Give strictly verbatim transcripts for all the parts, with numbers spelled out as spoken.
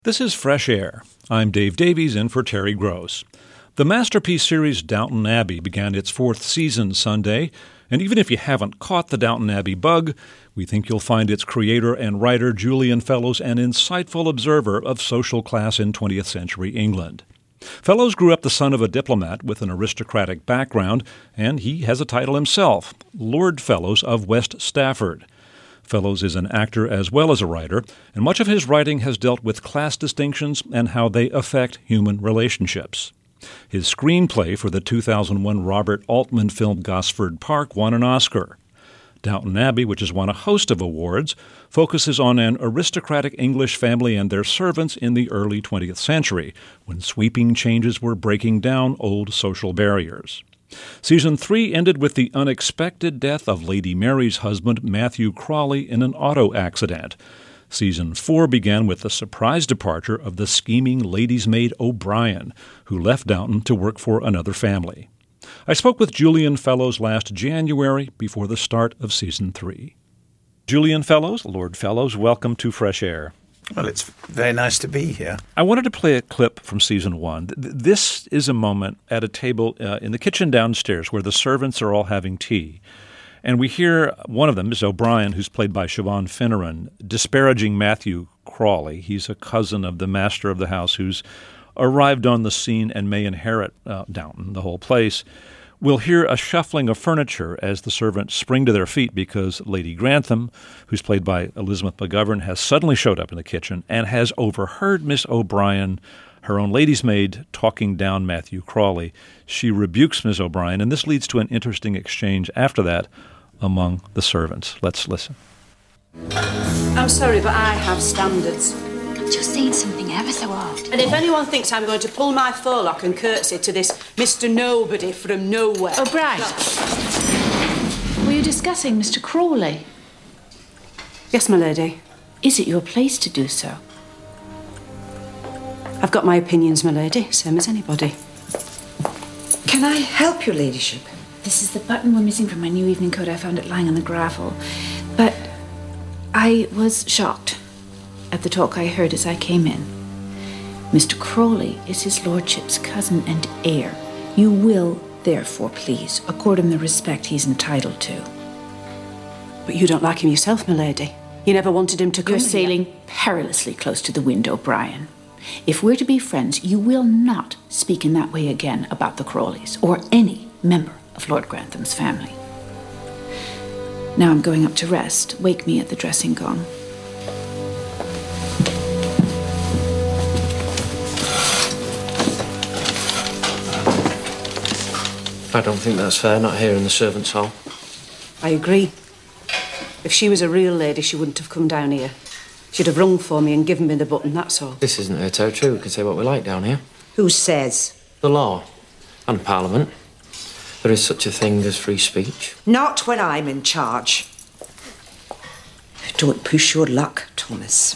This is Fresh Air. I'm Dave Davies in for Terry Gross. The masterpiece series Downton Abbey began its fourth season Sunday, and even if you haven't caught the Downton Abbey bug, we think you'll find its creator and writer Julian Fellowes an insightful observer of social class in twentieth century England. Fellowes grew up the son of a diplomat with an aristocratic background, and he has a title himself, Lord Fellowes of West Stafford. Fellowes is an actor as well as a writer, and much of his writing has dealt with class distinctions and how they affect human relationships. His screenplay for the two thousand one Robert Altman film Gosford Park won an Oscar. Downton Abbey, which has won a host of awards, focuses on an aristocratic English family and their servants in the early twentieth century, when sweeping changes were breaking down old social barriers. Season three ended with the unexpected death of Lady Mary's husband, Matthew Crawley, in an auto accident. Season four began with the surprise departure of the scheming lady's maid O'Brien, who left Downton to work for another family. I spoke with Julian Fellowes last January before the start of Season three. Julian Fellowes, Lord Fellowes, welcome to Fresh Air. Well, it's very nice to be here. I wanted to play a clip from Season one. This is a moment at a table uh, in the kitchen downstairs where the servants are all having tea. And we hear one of them, Miss O'Brien, who's played by Siobhan Finneran, disparaging Matthew Crawley. He's a cousin of the master of the house who's arrived on the scene and may inherit uh, Downton, the whole place. We'll hear a shuffling of furniture as the servants spring to their feet because Lady Grantham, who's played by Elizabeth McGovern, has suddenly showed up in the kitchen and has overheard Miss O'Brien, her own lady's maid, talking down Matthew Crawley. She rebukes Miss O'Brien, and this leads to an interesting exchange after that among the servants. Let's listen. I'm sorry, but I have standards. Just saying something ever so odd. And if anyone thinks I'm going to pull my forelock and curtsy to this Mister Nobody from nowhere... O'Brien, were you discussing Mister Crawley? Yes, my lady. Is it your place to do so? I've got my opinions, my lady, same as anybody. Can I help your ladyship? This is the button we're missing from my new evening coat. I found it lying on the gravel. But I was shocked at the talk I heard as I came in. Mister Crawley is his lordship's cousin and heir. You will, therefore, please, accord him the respect he's entitled to. But you don't like him yourself, my lady. You never wanted him to come You're here. sailing perilously close to the wind, O'Brien. If we're to be friends, you will not speak in that way again about the Crawleys or any member of Lord Grantham's family. Now I'm going up to rest. Wake me at the dressing gong. I don't think that's fair, not here in the servants' hall. I agree. If she was a real lady, she wouldn't have come down here. She'd have rung for me and given me the button, that's all. This isn't her territory. We can say what we like down here. Who says? The law and Parliament. There is such a thing as free speech. Not when I'm in charge. Don't push your luck, Thomas.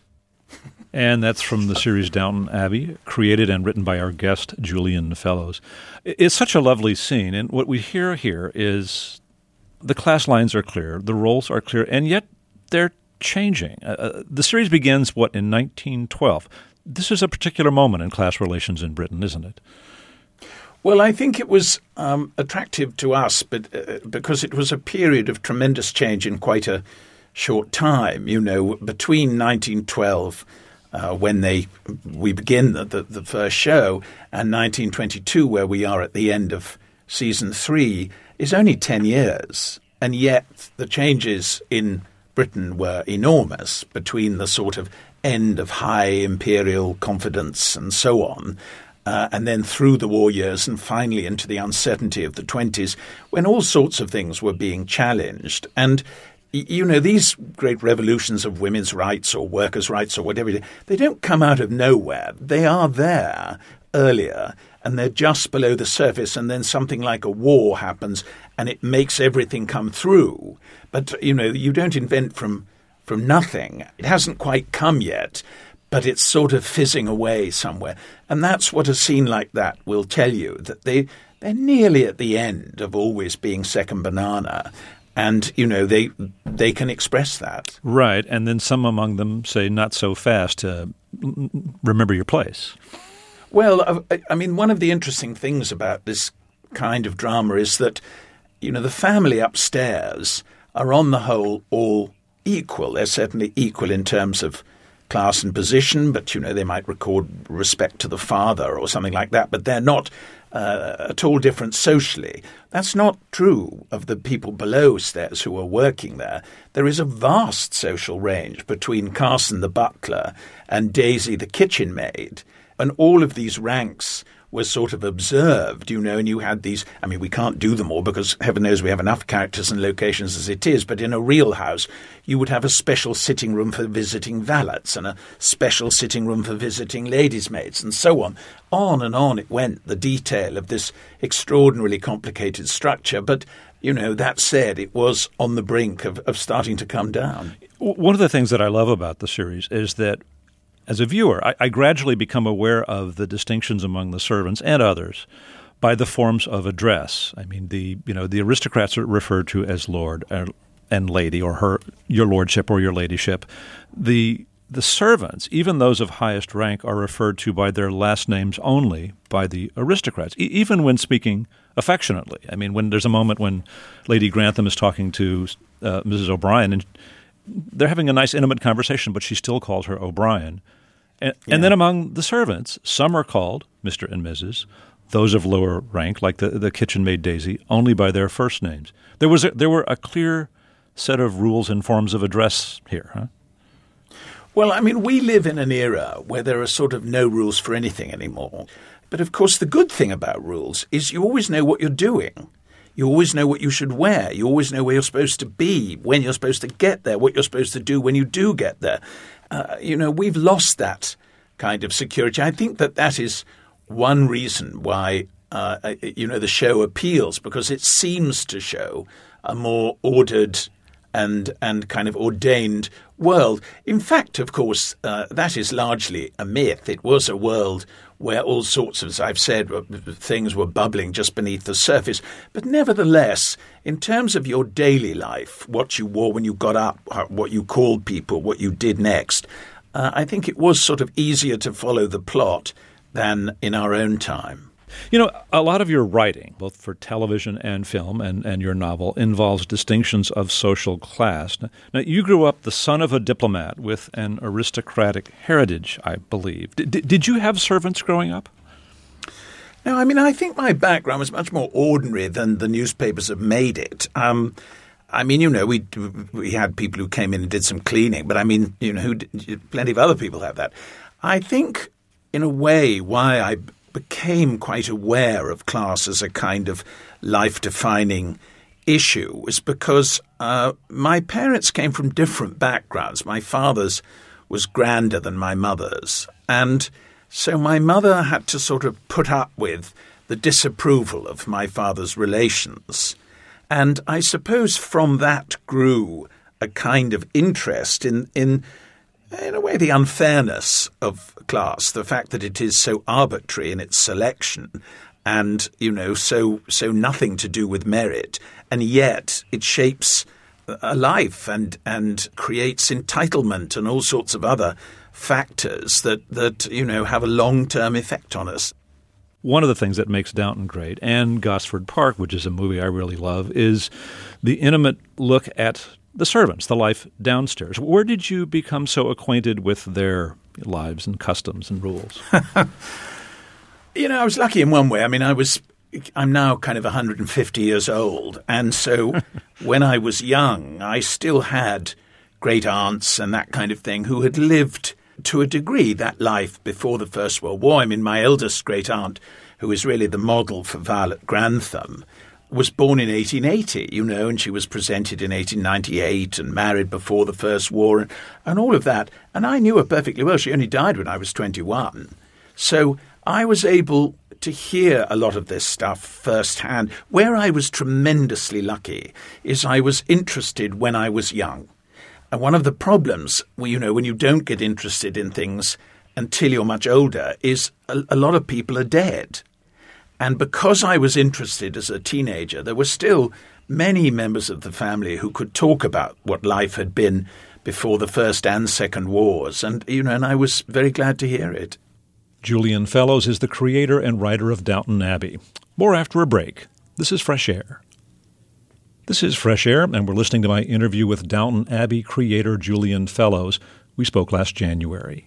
And that's from the series Downton Abbey, created and written by our guest, Julian Fellowes. It's such a lovely scene, and what we hear here is the class lines are clear, the roles are clear, and yet they're changing. Uh, the series begins, what, in nineteen twelve. This is a particular moment in class relations in Britain, isn't it? Well, I think it was um, attractive to us, but uh, because it was a period of tremendous change in quite a short time. You know, between nineteen twelve, uh, when they we begin the, the, the first show, and nineteen twenty-two, where we are at the end of season three, is only ten years. And yet the changes in Britain were enormous between the sort of end of high imperial confidence and so on, uh, and then through the war years and finally into the uncertainty of the twenties, when all sorts of things were being challenged. And, you know, these great revolutions of women's rights or workers' rights or whatever, they don't come out of nowhere. They are there earlier, and they're just below the surface, and then something like a war happens and it makes everything come through. But, you know, you don't invent from from nothing. It hasn't quite come yet, but it's sort of fizzing away somewhere. And that's what a scene like that will tell you, that they, they're nearly at the end of always being second banana. And, you know, they they can express that. Right. And then some among them say, not so fast. Uh, remember your place. Well, I mean, one of the interesting things about this kind of drama is that, you know, the family upstairs are on the whole all equal. They're certainly equal in terms of class and position, but, you know, they might record respect to the father or something like that, but they're not uh, at all different socially. That's not true of the people below stairs who are working there. There is a vast social range between Carson the butler and Daisy the kitchen maid, and all of these ranks were sort of observed, you know, and you had these, I mean, we can't do them all because heaven knows we have enough characters and locations as it is, but in a real house, you would have a special sitting room for visiting valets and a special sitting room for visiting ladies' maids and so on. On and on it went, the detail of this extraordinarily complicated structure. But, you know, that said, it was on the brink of, of starting to come down. One of the things that I love about the series is that as a viewer, I, I gradually become aware of the distinctions among the servants and others by the forms of address. I mean, the you know the aristocrats are referred to as lord and lady, or her your lordship or your ladyship. The the servants, even those of highest rank, are referred to by their last names only by the aristocrats, e- even when speaking affectionately. I mean, when there's a moment when Lady Grantham is talking to uh, Missus O'Brien, and they're having a nice, intimate conversation, but she still calls her O'Brien. And, yeah. and then among the servants, some are called Mister and Missus, those of lower rank, like the, the kitchen maid Daisy, only by their first names. There was a, there were a clear set of rules and forms of address here, huh? Well, I mean, we live in an era where there are sort of no rules for anything anymore. But of course, the good thing about rules is you always know what you're doing. You always know what you should wear. You always know where you're supposed to be, when you're supposed to get there, what you're supposed to do when you do get there. Uh, you know, we've lost that kind of security. I think that that is one reason why, uh, you know, the show appeals, because it seems to show a more ordered and and kind of ordained world. In fact, of course, uh, that is largely a myth. It was a world where all sorts of, as I've said, things were bubbling just beneath the surface. But nevertheless, in terms of your daily life, what you wore when you got up, what you called people, what you did next, uh, I think it was sort of easier to follow the plot than in our own time. You know, a lot of your writing, both for television and film and, and your novel, involves distinctions of social class. Now, you grew up the son of a diplomat with an aristocratic heritage, I believe. D- did you have servants growing up? No, I mean, I think my background was much more ordinary than the newspapers have made it. Um, I mean, you know, we we had people who came in and did some cleaning, but I mean, you know, who did, plenty of other people have that. I think, in a way, why I became quite aware of class as a kind of life-defining issue was because uh, my parents came from different backgrounds. My father's was grander than my mother's, and so my mother had to sort of put up with the disapproval of my father's relations. And I suppose from that grew a kind of interest in in in a way, the unfairness of class, the fact that it is so arbitrary in its selection and, you know, so so nothing to do with merit, and yet it shapes a life and and creates entitlement and all sorts of other factors that, that you know, have a long-term effect on us. One of the things that makes Downton great, and Gosford Park, which is a movie I really love, is the intimate look at the servants, the life downstairs. Where did you become so acquainted with their lives and customs and rules? You know, I was lucky in one way. I mean, I was, I'm now kind of one hundred fifty years old. And so when I was young, I still had great aunts and that kind of thing who had lived to a degree that life before the First World War. I mean, my eldest great aunt, who is really the model for Violet Grantham, was born in eighteen eighty, you know, and she was presented in eighteen ninety-eight and married before the First War and, and all of that. And I knew her perfectly well. She only died when I was twenty-one. So I was able to hear a lot of this stuff firsthand. Where I was tremendously lucky is I was interested when I was young. And one of the problems, well, you know, when you don't get interested in things until you're much older is a, a lot of people are dead. And because I was interested as a teenager, there were still many members of the family who could talk about what life had been before the First and Second Wars, and you know, and I was very glad to hear it. Julian Fellowes is the creator and writer of Downton Abbey. More after a break. This is Fresh Air. This is Fresh Air, and we're listening to my interview with Downton Abbey creator Julian Fellowes. We spoke last January.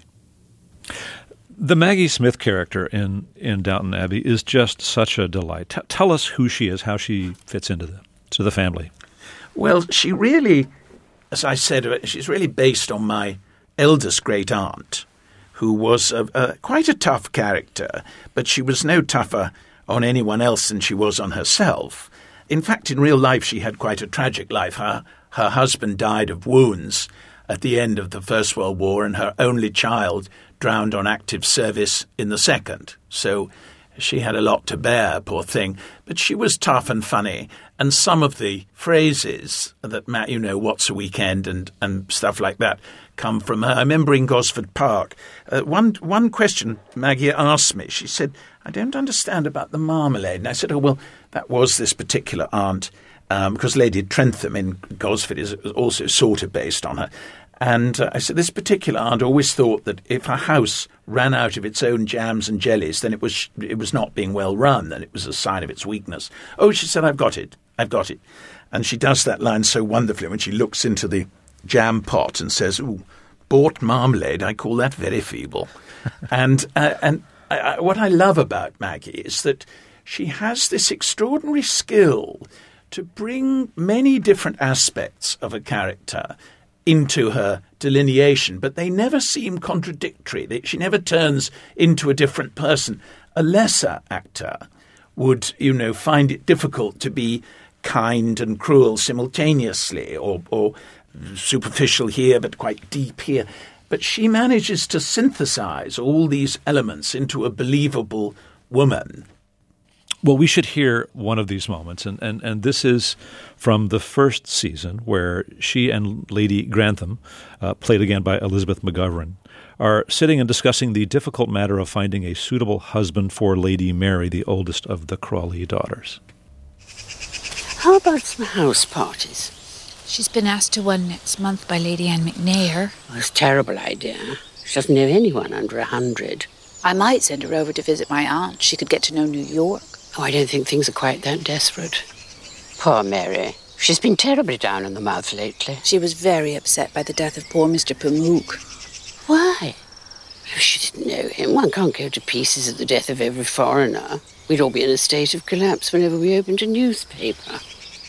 The Maggie Smith character in, in Downton Abbey is just such a delight. T- tell us who she is, how she fits into the to the family. Well, she really, as I said, she's really based on my eldest great aunt, who was a, a, quite a tough character, but she was no tougher on anyone else than she was on herself. In fact, in real life, she had quite a tragic life. Her, her husband died of wounds at the end of the First World War, and her only child drowned on active service in the Second. So she had a lot to bear, poor thing. But she was tough and funny. And some of the phrases that, Matt, you know, what's a weekend and, and stuff like that come from her. I remember in Gosford Park, uh, one one question Maggie asked me, she said, I don't understand about the marmalade. And I said, oh, well, that was this particular aunt, um, because Lady Trentham in Gosford is also sort of based on her. And uh, I said, this particular aunt always thought that if her house ran out of its own jams and jellies, then it was it was not being well run, and it was a sign of its weakness. Oh, she said, I've got it. I've got it. And she does that line so wonderfully when she looks into the jam pot and says, ooh, bought marmalade, I call that very feeble. and uh, and I, I, what I love about Maggie is that she has this extraordinary skill to bring many different aspects of a character into her delineation, but they never seem contradictory. They, she never turns into a different person. A lesser actor would, you know, find it difficult to be kind and cruel simultaneously, or, or superficial here but quite deep here. But she manages to synthesize all these elements into a believable woman. Well, we should hear one of these moments, and, and, and this is from the first season where she and Lady Grantham, uh, played again by Elizabeth McGovern, are sitting and discussing the difficult matter of finding a suitable husband for Lady Mary, the oldest of the Crawley daughters. How about some house parties? She's been asked to one next month by Lady Anne McNair. Oh, it's a terrible idea. She doesn't know anyone under a hundred. I might send her over to visit my aunt. She could get to know New York. Oh, I don't think things are quite that desperate. Poor Mary. She's been terribly down in the mouth lately. She was very upset by the death of poor Mister Pamuk. Why? She didn't know him. One can't go to pieces at the death of every foreigner. We'd all be in a state of collapse whenever we opened a newspaper.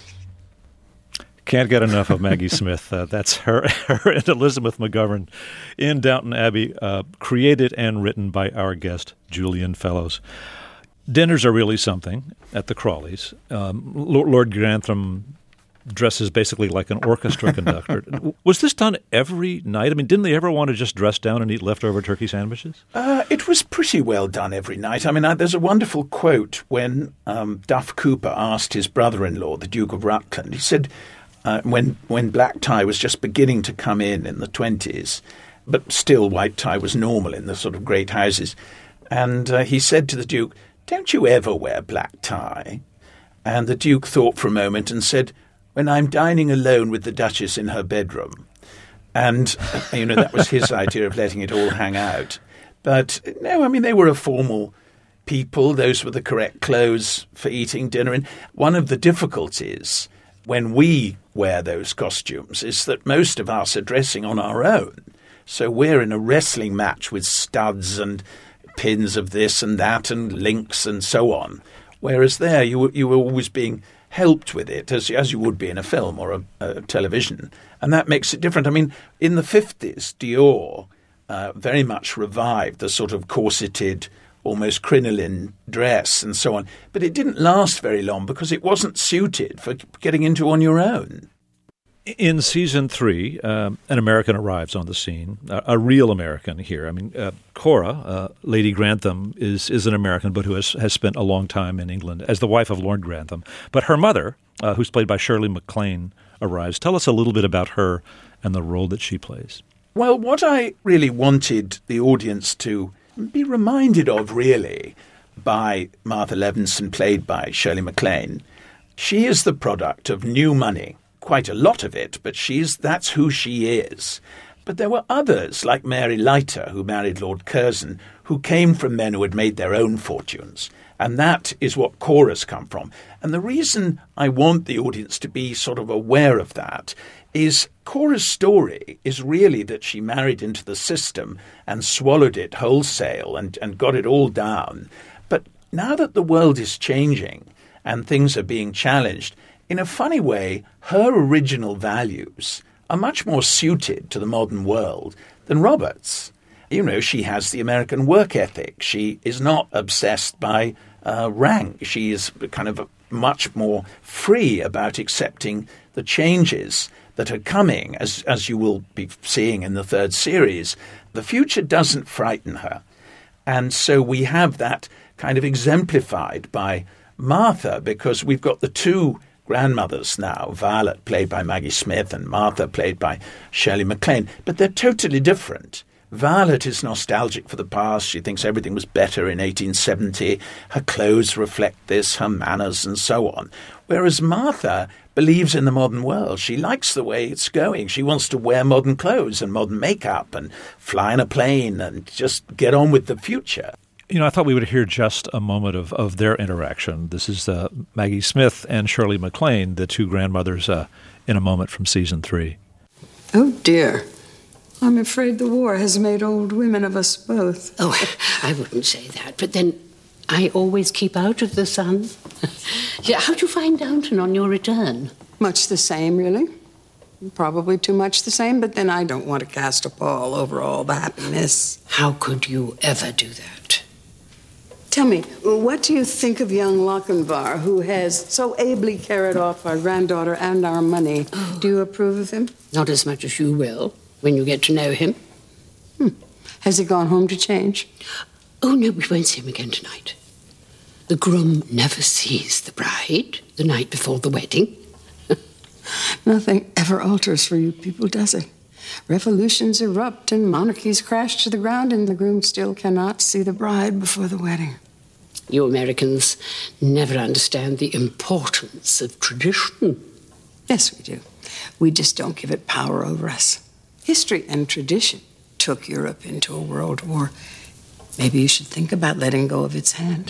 Can't get enough of Maggie Smith. Uh, that's her, her and Elizabeth McGovern in Downton Abbey, uh, created and written by our guest, Julian Fellowes. Dinners are really something at the Crawleys. Um, Lord Grantham dresses basically like an orchestra conductor. Was this done every night? I mean, didn't they ever want to just dress down and eat leftover turkey sandwiches? Uh, it was pretty well done every night. I mean, I, there's a wonderful quote when um, Duff Cooper asked his brother-in-law, the Duke of Rutland, he said, uh, when, when black tie was just beginning to come in in the twenties, but still white tie was normal in the sort of great houses, and uh, he said to the Duke, don't you ever wear black tie? And the Duke thought for a moment and said, when I'm dining alone with the Duchess in her bedroom. And, you know, that was his idea of letting it all hang out. But, no, I mean, they were a formal people. Those were the correct clothes for eating dinner. And one of the difficulties when we wear those costumes is that most of us are dressing on our own. So we're in a wrestling match with studs and pins of this and that and links and so on. Whereas there you, you were always being helped with it, as, as you would be in a film or a, a television. And that makes it different. I mean, in the fifties, Dior uh, very much revived the sort of corseted, almost crinoline dress and so on. But it didn't last very long because it wasn't suited for getting into on your own. In season three, um, an American arrives on the scene, a, a real American here. I mean, uh, Cora, uh, Lady Grantham, is is an American, but who has, has spent a long time in England as the wife of Lord Grantham. But her mother, uh, who's played by Shirley MacLaine, arrives. Tell us a little bit about her and the role that she plays. Well, what I really wanted the audience to be reminded of, really, by Martha Levinson, played by Shirley MacLaine, she is the product of new money, quite a lot of it, but she's that's who she is. But there were others, like Mary Leiter, who married Lord Curzon, who came from men who had made their own fortunes. And that is what Cora's come from. And the reason I want the audience to be sort of aware of that is Cora's story is really that she married into the system and swallowed it wholesale and, and got it all down. But now that the world is changing and things are being challenged, in a funny way, her original values are much more suited to the modern world than Robert's. You know, she has the American work ethic. She is not obsessed by uh, rank. She is kind of much more free about accepting the changes that are coming, as, as you will be seeing in the third series. The future doesn't frighten her. And so we have that kind of exemplified by Martha, because we've got the two grandmothers now, Violet, played by Maggie Smith, and Martha, played by Shirley MacLaine. But they're totally different. Violet is nostalgic for the past. She thinks everything was better in eighteen seventy. Her clothes reflect this, her manners, and so on. Whereas Martha believes in the modern world. She likes the way it's going. She wants to wear modern clothes and modern makeup and fly in a plane and just get on with the future. You know, I thought we would hear just a moment of, of their interaction. This is uh, Maggie Smith and Shirley MacLaine, the two grandmothers, uh, in a moment from season three. Oh, dear. I'm afraid the war has made old women of us both. Oh, I wouldn't say that. But then I always keep out of the sun. Yeah, how'd you find Downton on your return? Much the same, really. Probably too much the same, but then I don't want to cast a pall over all the happiness. How could you ever do that? Tell me, what do you think of young Lochinvar, who has so ably carried off our granddaughter and our money? Oh. Do you approve of him? Not as much as you will, when you get to know him. Hmm. Has he gone home to change? Oh, no, we won't see him again tonight. The groom never sees the bride the night before the wedding. Nothing ever alters for you people, does it? Revolutions erupt and monarchies crash to the ground, and the groom still cannot see the bride before the wedding. You Americans never understand the importance of tradition. Yes, we do. We just don't give it power over us. History and tradition took Europe into a world war. Maybe you should think about letting go of its hand.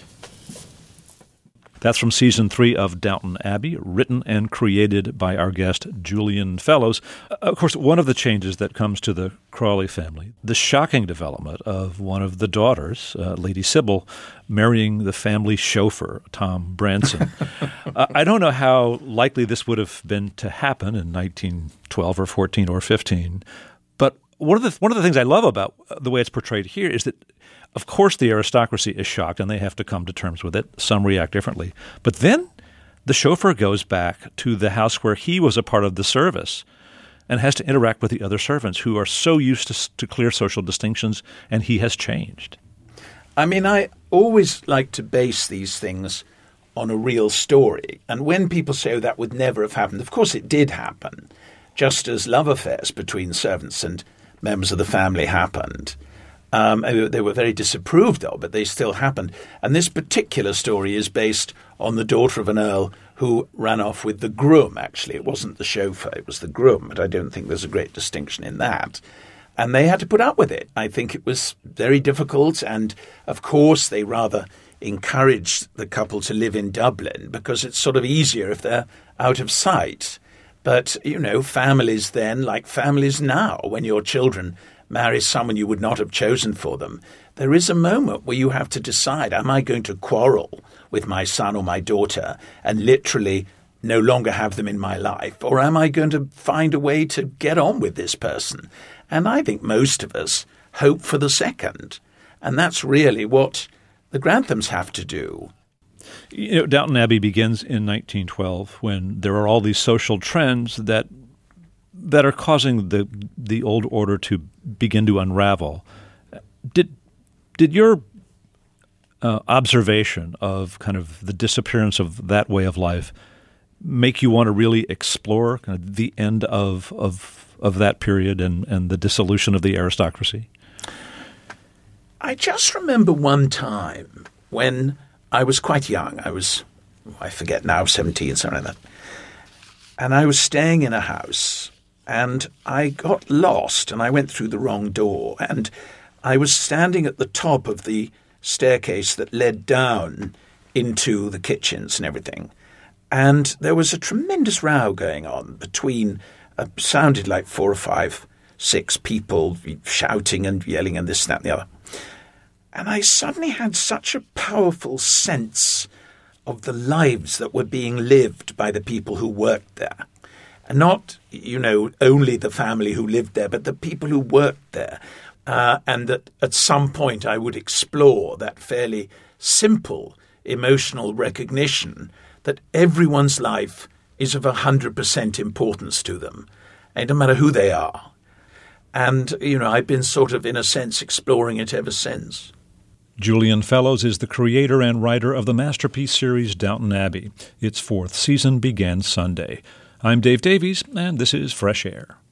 That's from season three of Downton Abbey, written and created by our guest, Julian Fellowes. Of course, one of the changes that comes to the Crawley family, the shocking development of one of the daughters, uh, Lady Sybil, marrying the family chauffeur, Tom Branson. uh, I don't know how likely this would have been to happen in nineteen twelve or fourteen or fifteen, but one of the one of the things I love about the way it's portrayed here is that, of course, the aristocracy is shocked and they have to come to terms with it. Some react differently. But then the chauffeur goes back to the house where he was a part of the service and has to interact with the other servants who are so used to, to clear social distinctions, and he has changed. I mean, I always like to base these things on a real story. And when people say, oh, that would never have happened, of course it did happen, just as love affairs between servants and members of the family happened. Um, they were very disapproved of, but they still happened. And this particular story is based on the daughter of an earl who ran off with the groom, actually. It wasn't the chauffeur, it was the groom, but I don't think there's a great distinction in that. And they had to put up with it. I think it was very difficult, and of course they rather encouraged the couple to live in Dublin because it's sort of easier if they're out of sight. But, you know, families then, like families now, when your children marry someone you would not have chosen for them, there is a moment where you have to decide, am I going to quarrel with my son or my daughter and literally no longer have them in my life, or am I going to find a way to get on with this person? And I think most of us hope for the second. And that's really what the Granthams have to do. You know, Downton Abbey begins in nineteen twelve when there are all these social trends that that are causing the the old order to begin to unravel. Did did your uh, observation of kind of the disappearance of that way of life make you want to really explore kind of the end of of of that period and, and the dissolution of the aristocracy? I just remember one time when I was quite young. I was, I forget now, seventeen, something like that. And I was staying in a house, and I got lost, and I went through the wrong door, and I was standing at the top of the staircase that led down into the kitchens and everything. And there was a tremendous row going on between, uh, sounded like four or five, six people shouting and yelling and this, that, and the other. And I suddenly had such a powerful sense of the lives that were being lived by the people who worked there. And not, you know, only the family who lived there, but the people who worked there. Uh, and that at some point I would explore that fairly simple emotional recognition that everyone's life is of one hundred percent importance to them, and no matter who they are. And, you know, I've been sort of, in a sense, exploring it ever since. Julian Fellowes is the creator and writer of the masterpiece series Downton Abbey. Its fourth season began Sunday. I'm Dave Davies, and this is Fresh Air.